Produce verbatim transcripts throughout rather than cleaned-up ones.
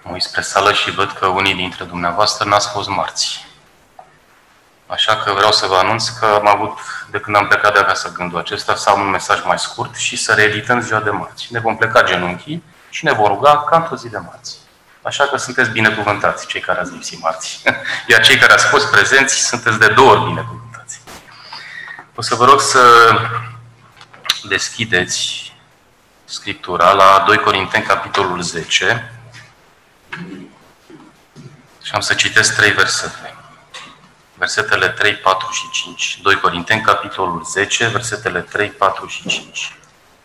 Mă uit spre sală și văd că unii dintre dumneavoastră n-ați fost marți. Așa că vreau să vă anunț că am avut, de când am plecat de acasă, gândul acesta, să am un mesaj mai scurt și să reedităm ziua de marți. Ne vom pleca genunchii și ne vom ruga ca într-o zi de marți. Așa că sunteți binecuvântați, cei care ați lipsit marți. Iar cei care ați fost prezenți, sunteți de două ori binecuvântați. O să vă rog să deschideți Scriptura la doi Corinteni, capitolul zece. Și am să citesc trei versete. Versetele trei, patru și cinci. doi Corinteni, capitolul zece, versetele trei, patru și cinci.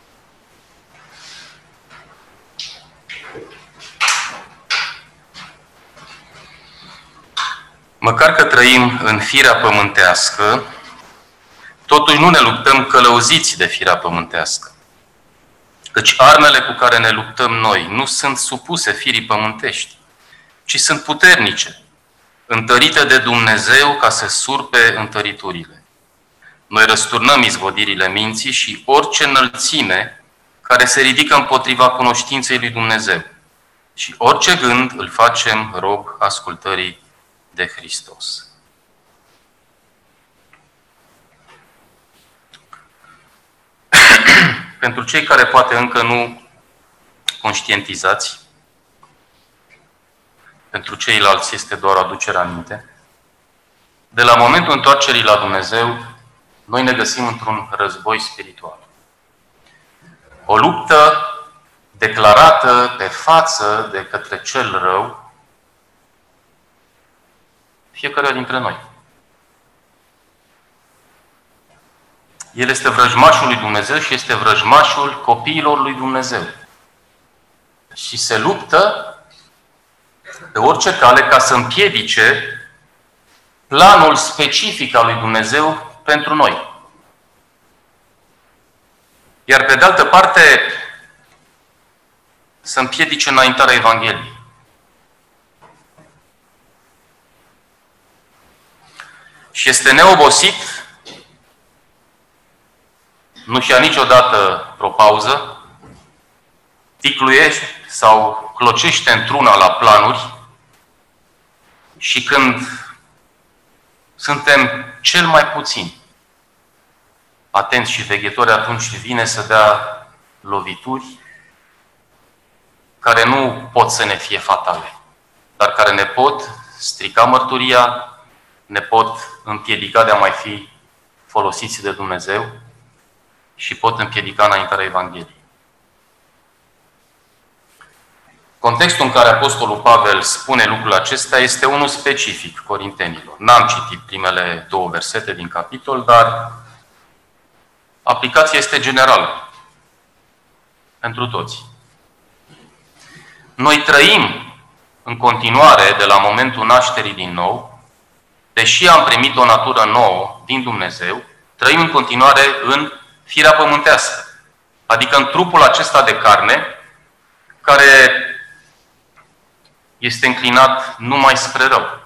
Măcar că trăim în firea pământească, totuși nu ne luptăm călăuziți de firea pământească. Căci armele cu care ne luptăm noi nu sunt supuse firii pământești, ci sunt puternice, întărite de Dumnezeu ca să surpe întăriturile. Noi răsturnăm izvodirile minții și orice înălțime care se ridică împotriva cunoștinței lui Dumnezeu. Și orice gând îl facem rob ascultării de Hristos. Pentru cei care poate încă nu conștientizați, pentru ceilalți este doar aducerea aminte, de la momentul întoarcerii la Dumnezeu, noi ne găsim într-un război spiritual. O luptă declarată pe față de către cel rău, fiecare dintre noi. El este vrăjmașul lui Dumnezeu și este vrăjmașul copiilor lui Dumnezeu. Și se luptă pe orice cale ca să împiedice planul specific al lui Dumnezeu pentru noi. Iar pe de altă parte, să împiedice înaintarea Evangheliei. Și este neobosit, nu-și ia niciodată o pauză, ticluiește sau clocește într-una la planuri și când suntem cel mai puțini atenți și veghetori, atunci vine să dea lovituri care nu pot să ne fie fatale, dar care ne pot strica mărturia, ne pot împiedica de a mai fi folosiți de Dumnezeu și pot împiedica înaintarea Evangheliei. Contextul în care Apostolul Pavel spune lucrul acesta este unul specific corintenilor. N-am citit primele două versete din capitol, dar aplicația este generală pentru toți. Noi trăim în continuare de la momentul nașterii din nou, deși am primit o natură nouă din Dumnezeu, trăim în continuare în firea pământească, adică în trupul acesta de carne, care este înclinat numai spre rău.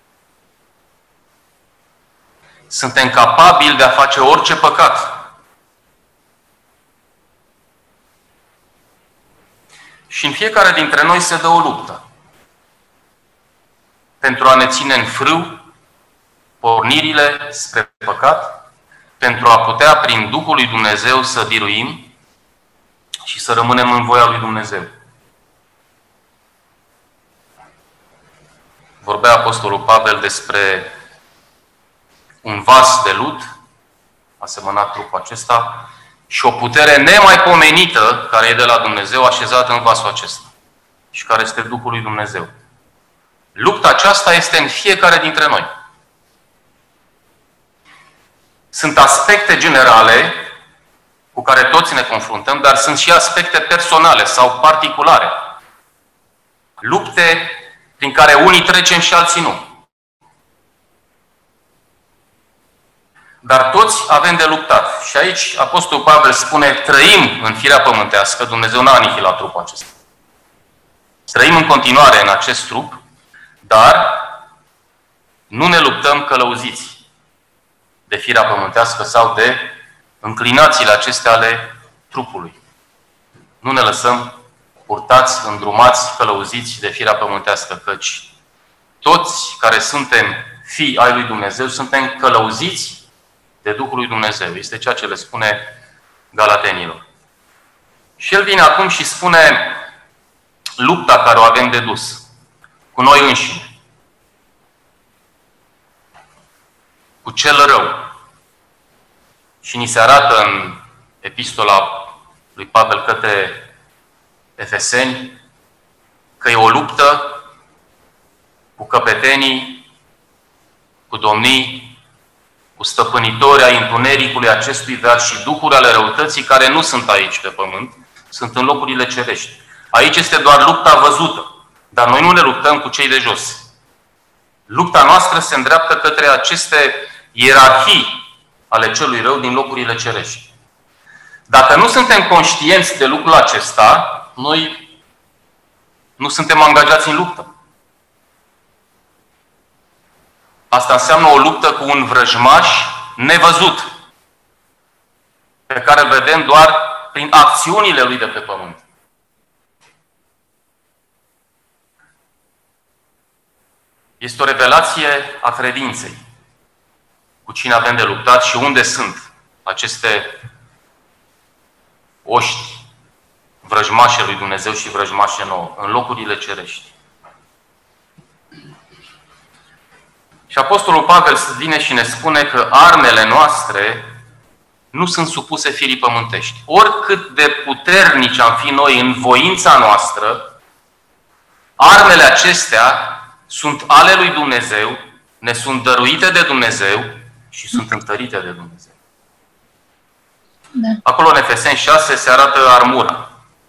Suntem capabili de a face orice păcat. Și în fiecare dintre noi se dă o luptă pentru a ne ține în frâu pornirile spre păcat, pentru a putea, prin Duhul lui Dumnezeu, să biruim și să rămânem în voia lui Dumnezeu. Vorbea Apostolul Pavel despre un vas de lut, asemănat trupul acesta, și o putere nemaipomenită care e de la Dumnezeu așezată în vasul acesta și care este Duhul lui Dumnezeu. Lupta aceasta este în fiecare dintre noi. Sunt aspecte generale cu care toți ne confruntăm, dar sunt și aspecte personale sau particulare. Lupte prin care unii trecem și alții nu. Dar toți avem de luptat. Și aici Apostolul Pavel spune, trăim în firea pământească, Dumnezeu n-a anihilat trupul acesta. Trăim în continuare în acest trup, dar nu ne luptăm călăuziți de firea pământească sau de înclinațiile acestea ale trupului. Nu ne lăsăm purtați, îndrumați, călăuziți de firea pământească, căci toți care suntem fii ai lui Dumnezeu suntem călăuziți de Duhul lui Dumnezeu. Este ceea ce le spune Galatenilor. Și el vine acum și spune lupta care o avem de dus cu noi înșine, cu cel rău. Și ni se arată în epistola lui Pavel către Efeseni că e o luptă cu căpetenii, cu domnii, cu stăpânitori ai întunericului acestui veac și duhuri ale răutății care nu sunt aici pe pământ, sunt în locurile cerești. Aici este doar lupta văzută, dar noi nu ne luptăm cu cei de jos. Lupta noastră se îndreaptă către aceste ierarhii ale celui rău din locurile cerești. Dacă nu suntem conștienți de lucrul acesta, noi nu suntem angajați în luptă. Asta înseamnă o luptă cu un vrăjmaș nevăzut, pe care îl vedem doar prin acțiunile lui de pe pământ. Este o revelație a credinței. Cu cine avem de luptat și unde sunt aceste oști vrăjmașe lui Dumnezeu și vrăjmașe nouă, în locurile cerești. Și Apostolul Pavel vine și ne spune că armele noastre nu sunt supuse firii pământești. Oricât de puternici am fi noi în voința noastră, armele acestea sunt ale lui Dumnezeu, ne sunt dăruite de Dumnezeu și sunt întărite de Dumnezeu. Da. Acolo în Efeseni șase se arată armura.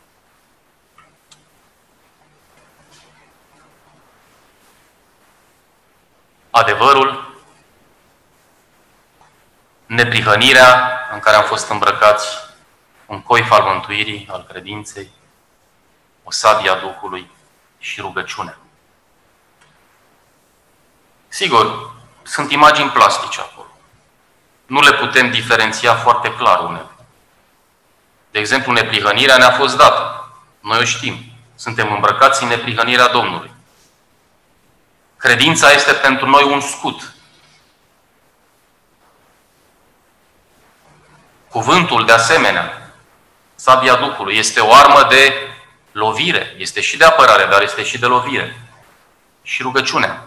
Adevărul, neprihănirea în care am fost îmbrăcați, un coif al mântuirii, al credinței, o sabie a Duhului și rugăciunea. Sigur, sunt imagini plastice acolo. Nu le putem diferenția foarte clar uneori. De exemplu, neprihănirea ne-a fost dată. Noi o știm. Suntem îmbrăcați în neprihănirea Domnului. Credința este pentru noi un scut. Cuvântul, de asemenea, sabia Duhului, este o armă de lovire. Este și de apărare, dar este și de lovire. Și rugăciunea.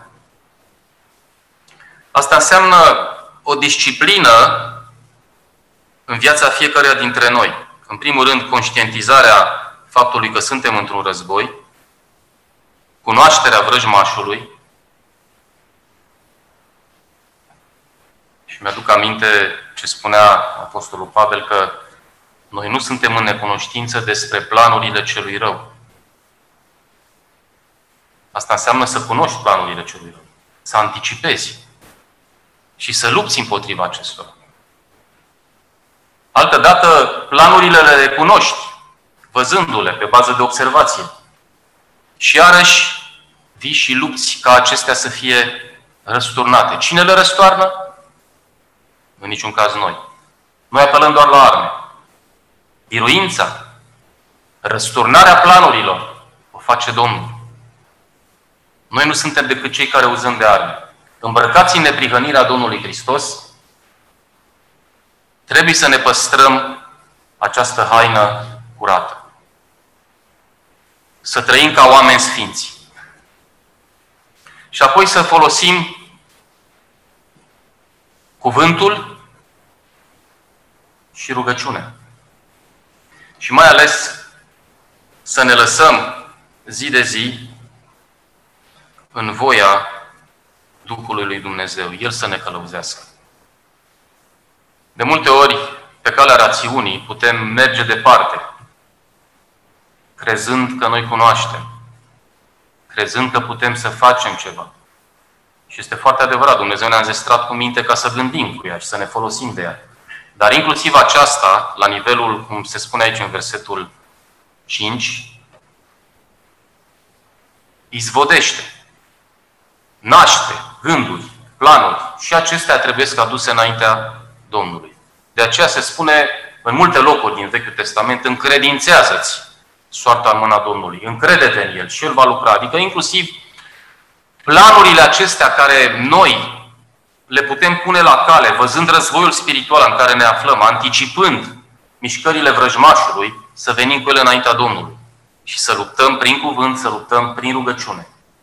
Asta înseamnă o disciplină în viața fiecăruia dintre noi. În primul rând, conștientizarea faptului că suntem într-un război, cunoașterea vrăjmașului. Și mi-aduc aminte ce spunea Apostolul Pavel, că noi nu suntem în necunoștință despre planurile celui rău. Asta înseamnă să cunoști planurile celui rău, să anticipezi și să lupți împotriva acestora. Altădată, planurile le recunoști, văzându-le pe bază de observație. Și iarăși vii și lupți ca acestea să fie răsturnate. Cine le răstoarnă? În niciun caz noi. Noi apelăm doar la arme. Biruința, răsturnarea planurilor o face Domnul. Noi nu suntem decât cei care uzăm de arme. Îmbrăcați în neprihănirea Domnului Hristos, trebuie să ne păstrăm această haină curată. Să trăim ca oameni sfinți. Și apoi să folosim cuvântul și rugăciunea. Și mai ales să ne lăsăm zi de zi în voia Duhului lui Dumnezeu, El să ne călăuzească. De multe ori, pe calea rațiunii, putem merge departe, crezând că noi cunoaștem, crezând că putem să facem ceva. Și este foarte adevărat, Dumnezeu ne-a înzestrat cu minte ca să gândim cu ea și să ne folosim de ea. Dar inclusiv aceasta, la nivelul, cum se spune aici în versetul cinci, izvodește, naște gânduri, planuri și acestea trebuie să aduse înaintea Domnului. De aceea se spune în multe locuri din Vechiul Testament, încredințează-ți soarta în mâna Domnului. Încrede-te în El și El va lucra. Adică inclusiv planurile acestea care noi le putem pune la cale, văzând războiul spiritual în care ne aflăm, anticipând mișcările vrăjmașului, să venim cu ele înaintea Domnului și să luptăm prin cuvânt, să luptăm prin rugăciune.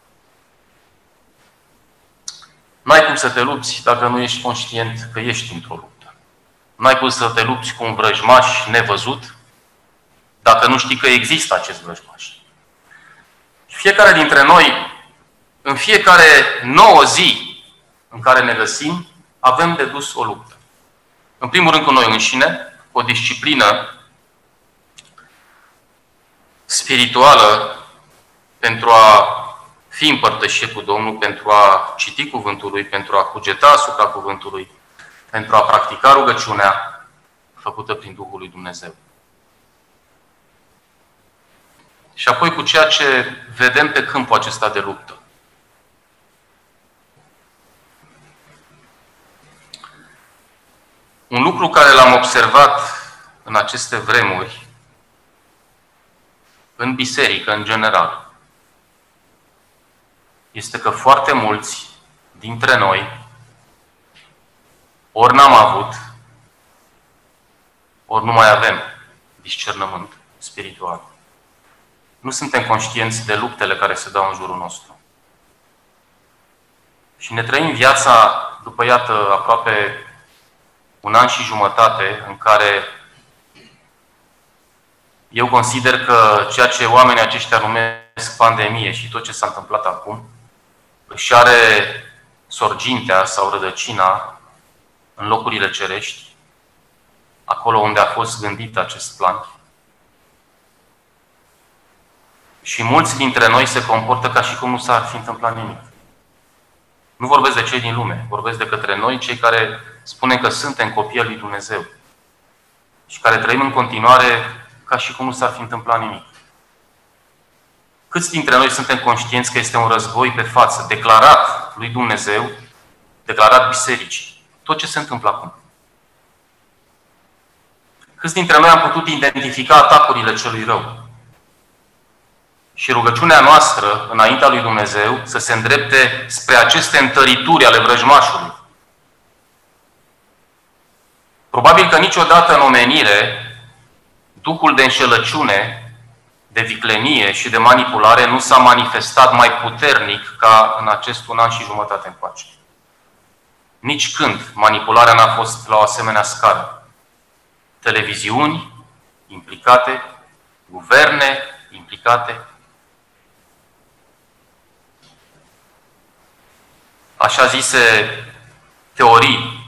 N-ai cum să te lupți dacă nu ești conștient că ești într-o luptă. N-ai cum să te lupți cu un vrăjmaș nevăzut dacă nu știi că există acest vrăjmaș. Fiecare dintre noi, în fiecare nouă zi în care ne găsim, avem de dus o luptă. În primul rând cu noi înșine, o disciplină spirituală pentru a fi în părtășie cu Domnul, pentru a citi Cuvântul Lui, pentru a cugeta asupra Cuvântului, pentru a practica rugăciunea făcută prin Duhul lui Dumnezeu. Și apoi cu ceea ce vedem pe câmpul acesta de luptă. Un lucru care l-am observat în aceste vremuri, în biserică, în general, este că foarte mulți dintre noi ori n-am avut, ori nu mai avem discernământ spiritual. Nu suntem conștienți de luptele care se dau în jurul nostru. Și ne trăim viața, după iată, aproape un an și jumătate, în care eu consider că ceea ce oamenii aceștia numesc pandemie și tot ce s-a întâmplat acum, își are sorgintea sau rădăcina în locurile cerești, acolo unde a fost gândit acest plan. Și mulți dintre noi se comportă ca și cum nu s-ar fi întâmplat nimic. Nu vorbesc de cei din lume, vorbesc de către noi, cei care spunem că suntem copii al lui Dumnezeu și care trăim în continuare ca și cum nu s-ar fi întâmplat nimic. Câți dintre noi suntem conștienți că este un război pe față, declarat lui Dumnezeu, declarat bisericii? Tot ce se întâmplă acum. Câți dintre noi am putut identifica atacurile celui rău? Și rugăciunea noastră, înaintea lui Dumnezeu, să se îndrepte spre aceste întărituri ale vrăjmașului. Probabil că niciodată în omenire, duhul de înșelăciune, de viclenie și de manipulare nu s-a manifestat mai puternic ca în acest un an și jumătate încoace. Nici când manipularea n-a fost la o asemenea scară. Televiziuni implicate, guverne implicate, așa zise teorii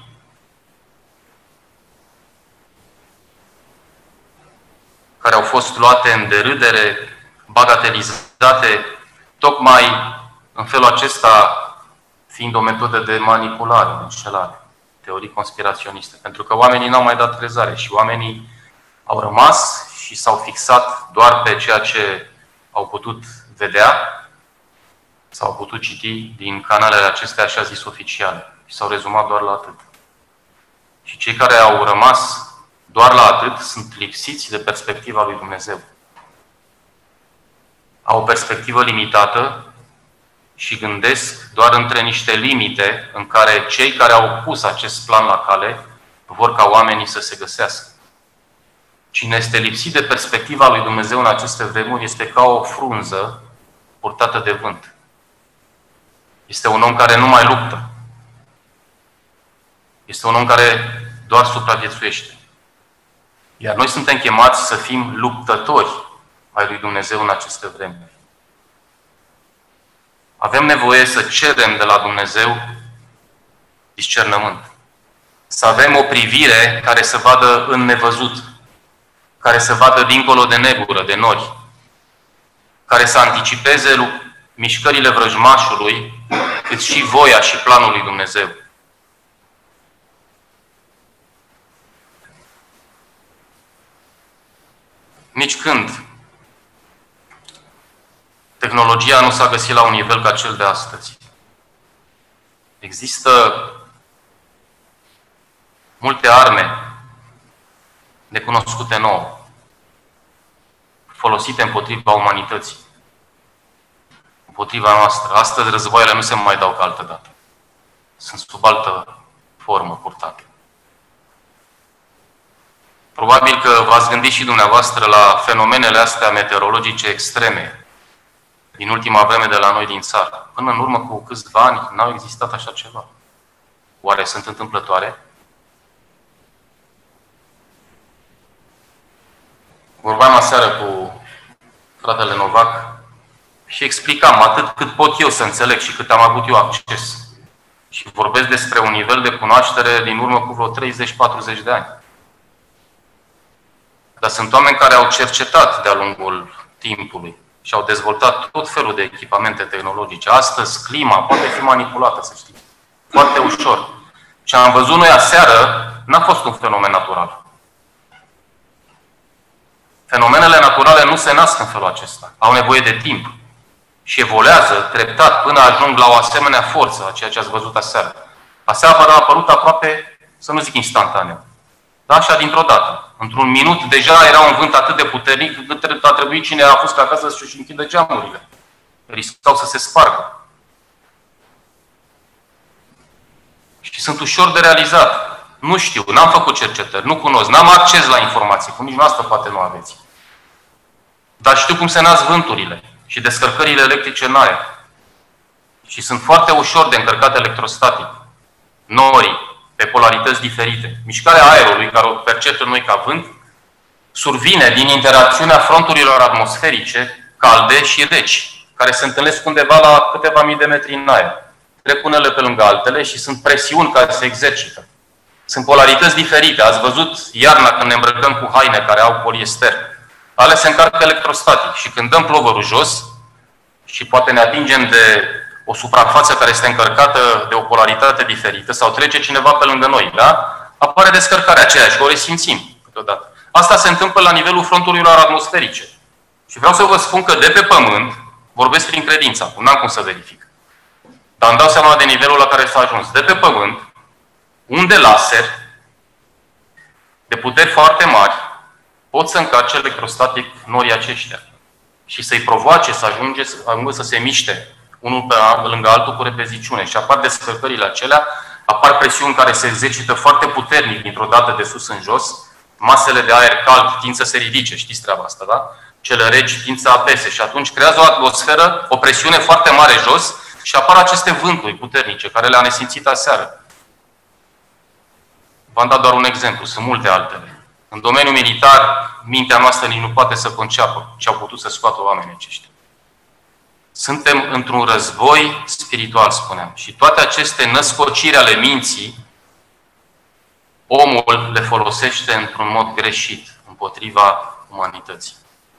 care au fost luate în derâdere, bagatelizate, tocmai în felul acesta fiind o metodă de manipulare, de înșelare, teorii conspiraționiste. Pentru că oamenii n-au mai dat crezare și oamenii au rămas și s-au fixat doar pe ceea ce au putut vedea sau au putut citi din canalele acestea, așa zis, oficiale. Și s-au rezumat doar la atât. Și cei care au rămas doar la atât sunt lipsiți de perspectiva lui Dumnezeu. Au o perspectivă limitată și gândesc doar între niște limite în care cei care au pus acest plan la cale vor ca oamenii să se găsească. Cine este lipsit de perspectiva lui Dumnezeu în aceste vremuri este ca o frunză purtată de vânt. Este un om care nu mai luptă. Este un om care doar supraviețuiește. Iar noi suntem chemați să fim luptători ai lui Dumnezeu în aceste vremuri. Avem nevoie să cerem de la Dumnezeu discernământ. Să avem o privire care să vadă în nevăzut, care să vadă dincolo de negură, de nori, care să anticipeze mișcările vrăjmașului, cât și voia și planul lui Dumnezeu. Nici când tehnologia nu s-a găsit la un nivel ca cel de astăzi. Există multe arme necunoscute nouă. folosite împotriva umanității, împotriva noastră. Astăzi războaiele nu se mai dau ca altă dată. Sunt sub altă formă purtate. Probabil că v-ați gândit și dumneavoastră la fenomenele astea meteorologice extreme din ultima vreme de la noi din țară. Până în urmă cu câțiva ani n-au existat așa ceva. Oare sunt întâmplătoare? Vorbeam aseară cu fratele Novac și explicam atât cât pot eu să înțeleg și cât am avut eu acces. Și vorbesc despre un nivel de cunoaștere din urmă cu vreo treizeci patruzeci de ani. Dar sunt oameni care au cercetat de-a lungul timpului și au dezvoltat tot felul de echipamente tehnologice. Astăzi, clima poate fi manipulată, să știți. Foarte ușor. Ce am văzut noi aseară n-a fost un fenomen natural. Fenomenele naturale nu se nasc în felul acesta. Au nevoie de timp. Și evoluează treptat până ajung la o asemenea forță a ceea ce ați văzut aseară. Aseară a apărut aproape, să nu zic instantaneu, dar așa dintr-o dată. Într-un minut deja era un vânt atât de puternic încât a trebuit cine a fost acasă să-și închidă geamurile. Riscau să se spargă. Și sunt ușor de realizat. Nu știu, n-am făcut cercetări, nu cunosc, n-am acces la informații, cum nici noastră poate nu aveți. Dar știu cum se nasc vânturile și descărcările electrice în aer. Și sunt foarte ușor de încărcat electrostatic. Norii, pe polarități diferite. Mișcarea aerului, care o percepem noi ca vânt, survine din interacțiunea fronturilor atmosferice calde și reci, care se întâlnesc undeva la câteva mii de metri în aer. Trec unele pe lângă altele și sunt presiuni care se exercită. Sunt polarități diferite. Ați văzut iarna când ne îmbrăcăm cu haine care au poliester. Ale se încarcă electrostatic și când dăm plovărul jos și poate ne atingem de o suprafață care este încărcată de o polaritate diferită sau trece cineva pe lângă noi, da? Apare descărcarea aceea și o resimțim câteodată. Asta se întâmplă la nivelul fronturilor atmosferice. Și vreau să vă spun că de pe Pământ, vorbesc prin credință acum, n-am cum să verific. Dar îmi dau seama de nivelul la care s-a ajuns. De pe Pământ, unde laser, de puteri foarte mari, pot să încarce electrostatic norii aceștia și să-i provoace să ajunge, să ajungă să se miște unul pe lângă altul cu repeziciune. Și apar descărcările acelea, apar presiuni care se exercită foarte puternic dintr-o dată de sus în jos, masele de aer cald tind să se ridice, știți treaba asta, da? Cele reci tind să apese și atunci creează o atmosferă, o presiune foarte mare jos și apar aceste vânturi puternice care le-am nesimțit aseară. V-am dat doar un exemplu, sunt multe altele. În domeniul militar, mintea noastră nici nu poate să conceapă ce au putut să scoată oamenii aceștia. Suntem într-un război spiritual, spuneam. Și toate aceste născociri ale minții, omul le folosește într-un mod greșit împotriva umanității.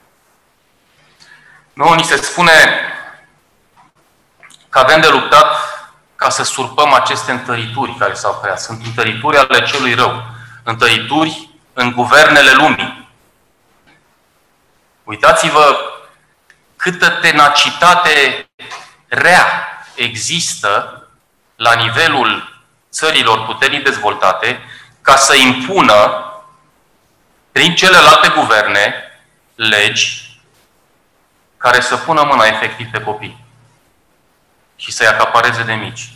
Nouă ni se spune că avem de luptat ca să surpăm aceste întărituri care s-au creat. Sunt întărituri ale celui rău. Întărituri în guvernele lumii. Uitați-vă câtă tenacitate rea există la nivelul țărilor puternic dezvoltate ca să impună prin celelalte guverne legi care să pună mâna efectiv pe copii și să-i acapareze de mici.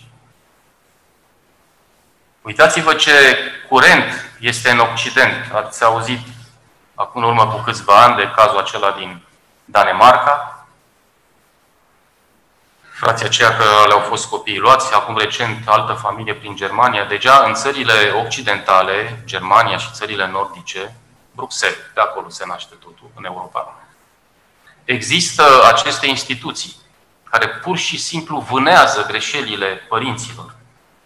Uitați-vă ce curent este în Occident. Ați auzit acum în urmă cu câțiva ani de cazul acela din Danemarca. Frații aceia că le-au fost copiii luați, acum recent altă familie prin Germania. Deja în țările occidentale, Germania și țările nordice, Bruxelles, de acolo se naște totul, în Europa, există aceste instituții care pur și simplu vânează greșelile părinților.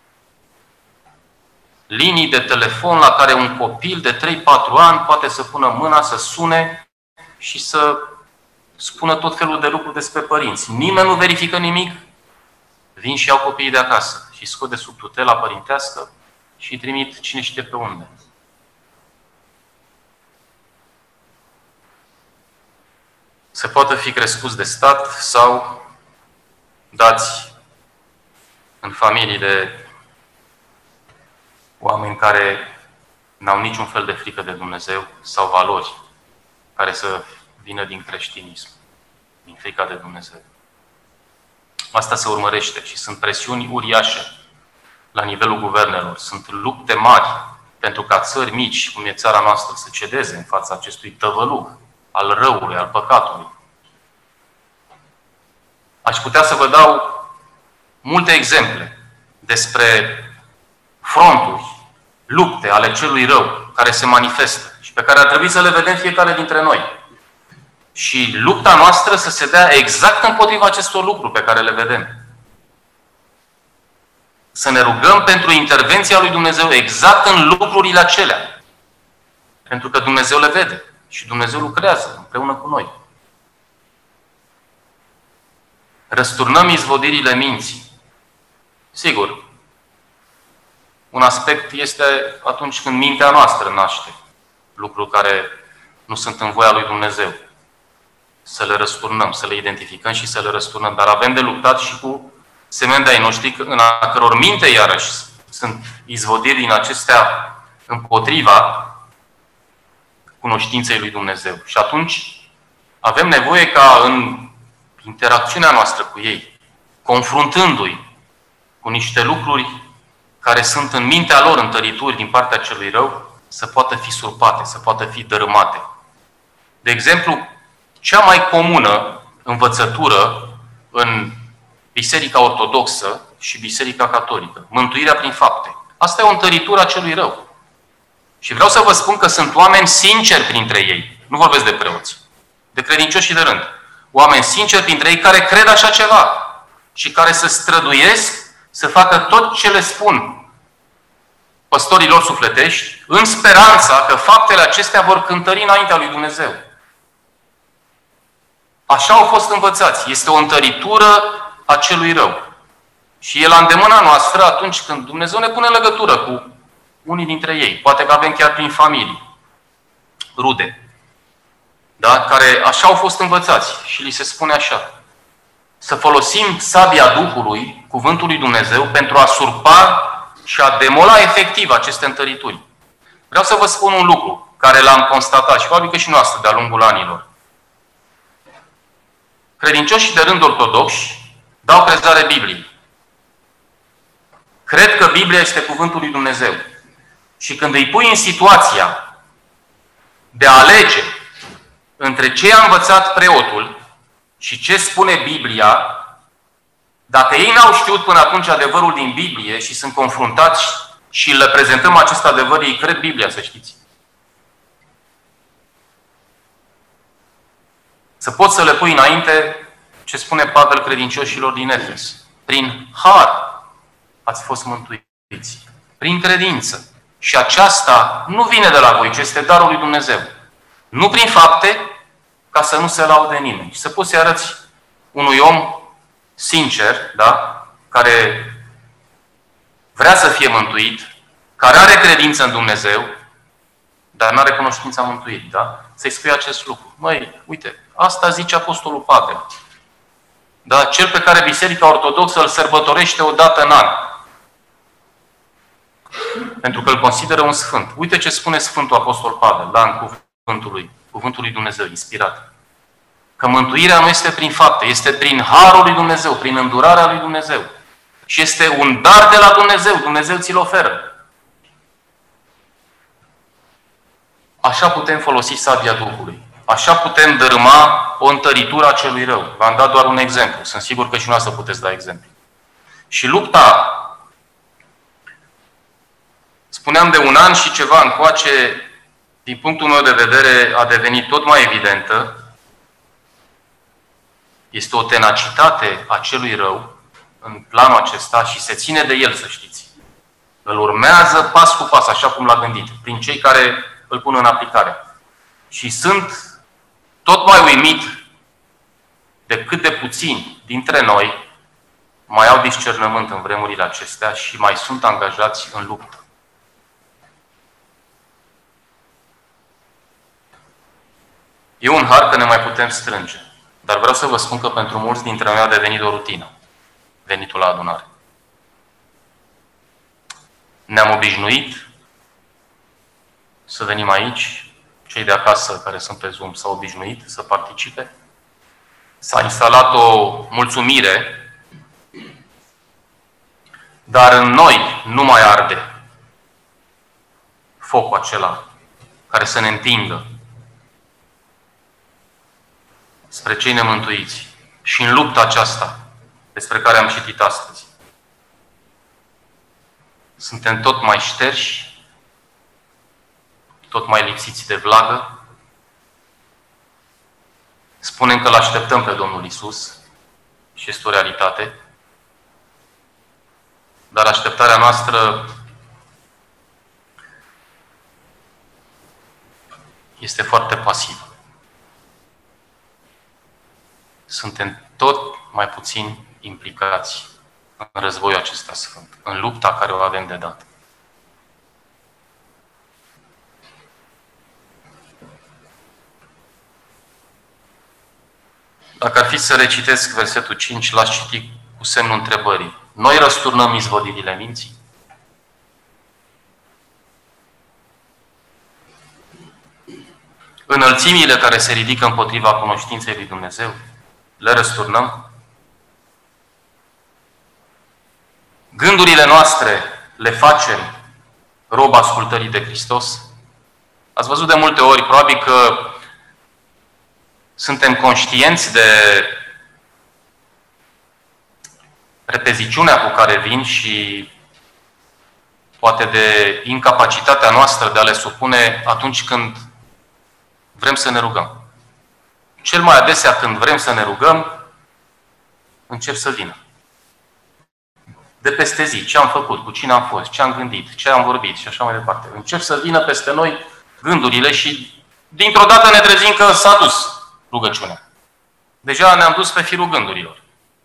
Linii de telefon la care un copil de trei patru ani poate să pună mâna, să sune și să spună tot felul de lucruri despre părinți. Nimeni nu verifică nimic, vin și iau copiii de acasă și scot de sub tutela părintească și îi trimit cine știe pe unde. Se poate fi crescuți de stat sau dați în familii de oameni care n-au niciun fel de frică de Dumnezeu sau valori care să vină din creștinism, din frica de Dumnezeu. Asta se urmărește și sunt presiuni uriașe la nivelul guvernelor. Sunt lupte mari pentru ca țări mici, cum e țara noastră, să cedeze în fața acestui tăvălug al răului, al păcatului. Aș putea să vă dau multe exemple despre fronturi, lupte ale celui rău care se manifestă și pe care ar trebui să le vedem fiecare dintre noi. Și lupta noastră să se dea exact împotriva acestor lucruri pe care le vedem. Să ne rugăm pentru intervenția lui Dumnezeu exact în lucrurile acelea. Pentru că Dumnezeu le vede și Dumnezeu lucrează împreună cu noi. Răsturnăm izvodirile minții. Sigur, un aspect este atunci când mintea noastră naște lucruri care nu sunt în voia lui Dumnezeu. Să le răsturnăm, să le identificăm și să le răsturnăm. Dar avem de luptat și cu semeni de ai noștri în a căror minte, iarăși, sunt izvodiri din acestea împotriva cunoștinței lui Dumnezeu. Și atunci avem nevoie ca în interacțiunea noastră cu ei, confruntându-i cu niște lucruri care sunt în mintea lor întărituri din partea celui rău, să poată fi surpate, să poată fi dărâmate. De exemplu, cea mai comună învățătură în Biserica Ortodoxă și Biserica Catolică, mântuirea prin fapte. Asta e o întăritură a celui rău. Și vreau să vă spun că sunt oameni sinceri printre ei. Nu vorbesc de preoți, de credincioși de rând. Oameni sinceri printre ei care cred așa ceva și care se străduiesc să facă tot ce le spun păstorilor sufletești, în speranța că faptele acestea vor cântări înaintea lui Dumnezeu. Așa au fost învățați. Este o întăritură a celui rău. Și e la îndemâna noastră atunci când Dumnezeu ne pune în legătură cu unii dintre ei. Poate că avem chiar prin familii, rude, da? Care așa au fost învățați. Și li se spune așa: să folosim sabia Duhului, cuvântul lui Dumnezeu, pentru a surpa și a demola efectiv aceste întărituri. Vreau să vă spun un lucru care l-am constatat și probabil că și noastră de-a lungul anilor. Credincioșii de rând ortodoxi dau crezare Bibliei. Cred că Biblia este cuvântul lui Dumnezeu. Și când îi pui în situația de a alege între ce a învățat preotul și ce spune Biblia, dacă ei n-au știut până atunci adevărul din Biblie și sunt confruntați și le prezentăm acest adevăr, ei cred Biblia, să știți. Să poți să le pui înainte ce spune Pavel credincioșilor din Efes. Prin har ați fost mântuiți. Prin credință. Și aceasta nu vine de la voi, ci este darul lui Dumnezeu. Nu prin fapte, ca să nu se laude nimeni. Și să poți să-i arăți unui om sincer, da? Care vrea să fie mântuit, care are credință în Dumnezeu, dar nu are cunoștința mântuirii, da? Să-i spui acest lucru. Măi, uite, asta zice Apostolul Pavel. Da? Cel pe care Biserica Ortodoxă îl sărbătorește o dată în an. Pentru că îl consideră un sfânt. Uite ce spune Sfântul Apostol Pavel, da? În cuvântul lui, cuvântul lui Dumnezeu, inspirat. Că mântuirea nu este prin fapte, este prin harul lui Dumnezeu, prin îndurarea lui Dumnezeu. Și este un dar de la Dumnezeu, Dumnezeu ți-l oferă. Așa putem folosi sabia Duhului. Așa putem dărâma o întăritură a celui rău. V-am dat doar un exemplu. Sunt sigur că și noastră puteți da exemplu. Și lupta, spuneam, de un an și ceva încoace, din punctul meu de vedere, a devenit tot mai evidentă. Este o tenacitate a celui rău în planul acesta și se ține de el, să știți. Îl urmează pas cu pas, așa cum l-a gândit, prin cei care îl pun în aplicare. Și sunt tot mai uimit de cât de puțini dintre noi mai au discernământ în vremurile acestea și mai sunt angajați în luptă. E un har că ne mai putem strânge. Dar vreau să vă spun că pentru mulți dintre noi a devenit o rutină venitul la adunare. Ne-am obișnuit să venim aici cei de acasă care sunt pe Zoom s-au obișnuit să participe. S-a instalat o mulțumire, dar în noi nu mai arde focul acela care să ne întindă spre cei nemântuiți. Și în lupta aceasta despre care am citit astăzi, suntem tot mai șterși, tot mai lipsiți de vlagă. Spunem că l-așteptăm pe Domnul Iisus și este o realitate, dar așteptarea noastră este foarte pasivă. Suntem tot mai puțin implicați în războiul acesta sfânt, în lupta care o avem de dat. Dacă ar fi să recitesc versetul cinci, l-aș citi cu semnul întrebării. Noi răsturnăm izvodirile minții? Înălțimile care se ridică împotriva cunoștinței lui Dumnezeu, le răsturnăm? Gândurile noastre le facem rob ascultării de Hristos? Ați văzut de multe ori, probabil că suntem conștienți de repeziciunea cu care vin și poate de incapacitatea noastră de a le supune atunci când vrem să ne rugăm. Cel mai adesea când vrem să ne rugăm, încep să vină. De peste zi, ce am făcut, cu cine am fost, ce am gândit, ce am vorbit și așa mai departe. Încep să vină peste noi gândurile și dintr-o dată ne trezim că s-a dus rugăciunea. Deja ne-am dus pe firul gândurilor.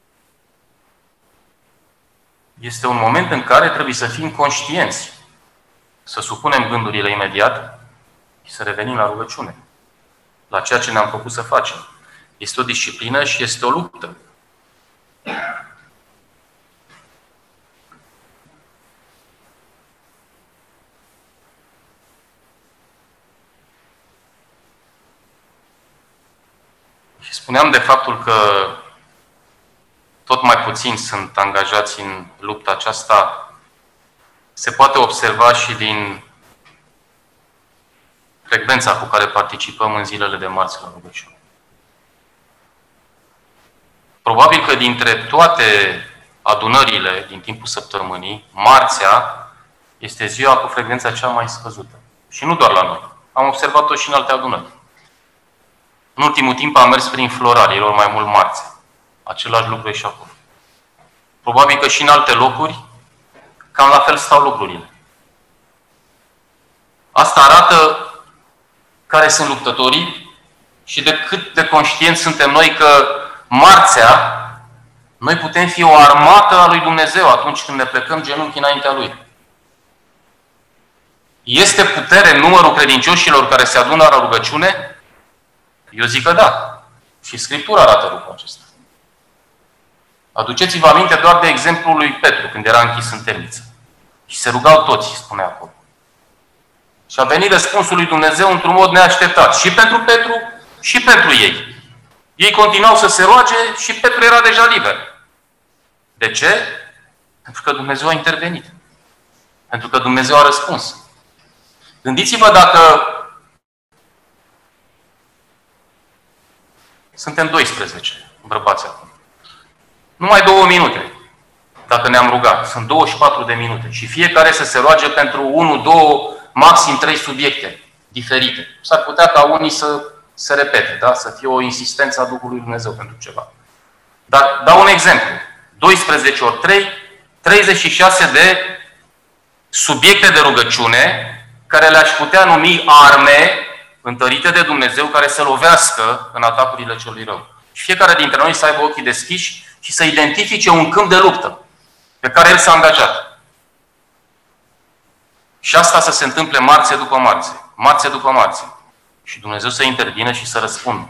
Este un moment în care trebuie să fim conștienți, să supunem gândurile imediat și să revenim la rugăciune, la ceea ce ne-am propus să facem. Este o disciplină și este o luptă. Și spuneam de faptul că tot mai puțini sunt angajați în lupta aceasta, se poate observa și din frecvența cu care participăm în zilele de marți la rugăciune. Probabil că dintre toate adunările din timpul săptămânii, marțea este ziua cu frecvența cea mai scăzută. Și nu doar la noi. Am observat-o și în alte adunări. În ultimul timp am mers prin Floral, mai mult marțea. Același lucru e și acolo. Probabil că și în alte locuri, cam la fel stau lucrurile. Asta arată care sunt luptătorii și de cât de conștienți suntem noi că marțea noi putem fi o armată a lui Dumnezeu atunci când ne plecăm genunchi înaintea Lui. Este putere în numărul credincioșilor care se adună la rugăciune? Eu zic că da. Și Scriptura arată lucrul acesta. Aduceți-vă aminte doar de exemplul lui Petru, când era închis în temniță. Și se rugau toți, spunea acolo. Și a venit răspunsul lui Dumnezeu într-un mod neașteptat. Și pentru Petru, și pentru ei. Ei continuau să se roage și Petru era deja liber. De ce? Pentru că Dumnezeu a intervenit. Pentru că Dumnezeu a răspuns. Gândiți-vă dacă suntem doisprezece bărbați acum. Numai două minute. Dacă ne-am rugat. Sunt douăzeci și patru de minute. Și fiecare să se roage pentru unu, două, maxim trei subiecte diferite. S-ar putea ca unii să se repete, da? Să fie o insistență a Duhului Dumnezeu pentru ceva. Dar dau un exemplu. doisprezece ori trei, treizeci și șase de subiecte de rugăciune care le-aș putea numi arme întărite de Dumnezeu care să lovească în atacurile celui rău. Și fiecare dintre noi să aibă ochii deschiși și să identifice un câmp de luptă pe care el s-a angajat. Și asta să se întâmple marțe după marțe, marțe după marțe. Și Dumnezeu să intervină și să răspundă.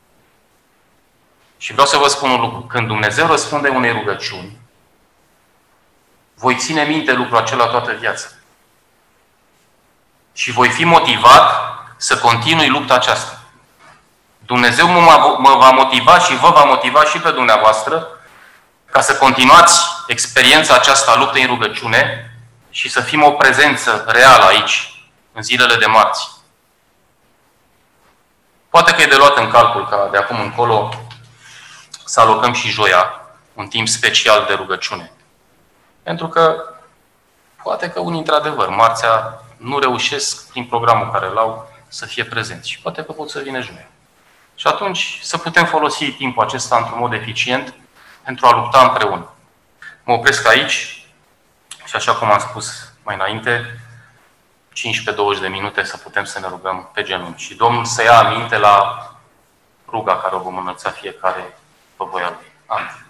Și vreau să vă spun un lucru. Când Dumnezeu răspunde unei rugăciuni, voi ține minte lucrul acela toată viața. Și voi fi motivat să continui lupta aceasta. Dumnezeu mă va motiva și vă va motiva și pe dumneavoastră ca să continuați experiența aceasta a luptei în rugăciune și să fim o prezență reală aici, în zilele de marți. Poate că e de luat în calcul ca de acum încolo să alocăm și joia un timp special de rugăciune. Pentru că poate că unii, într-adevăr, marțea nu reușesc, prin programul care îl au, să fie prezenți. Și poate că pot să vină joia. Și atunci să putem folosi timpul acesta într-un mod eficient pentru a lupta împreună. Mă opresc aici și, așa cum am spus mai înainte, cincisprezece douăzeci de minute să putem să ne rugăm pe genunchi. Și Domnul să ia aminte la ruga care o vom înălța fiecare pe voia Lui. Amin.